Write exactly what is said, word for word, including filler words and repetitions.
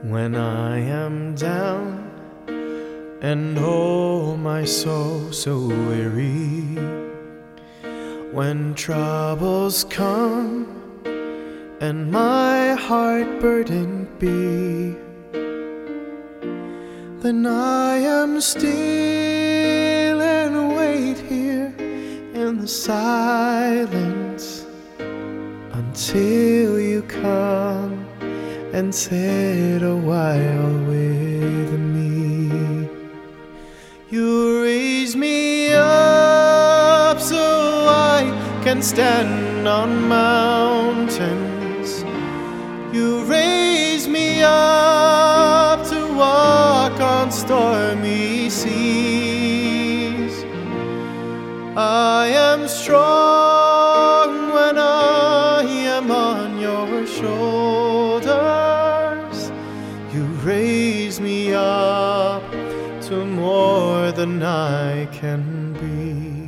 when I am down and oh my soul so weary. When troubles come and my heart burdened be, then I am still and wait here in the silence until you come and sit a while with me. You raise me up so I can stand on mountains. You raise me up to walk on stormy seas. I am strong when I am on your shoulders. You raise me up to more than I can be.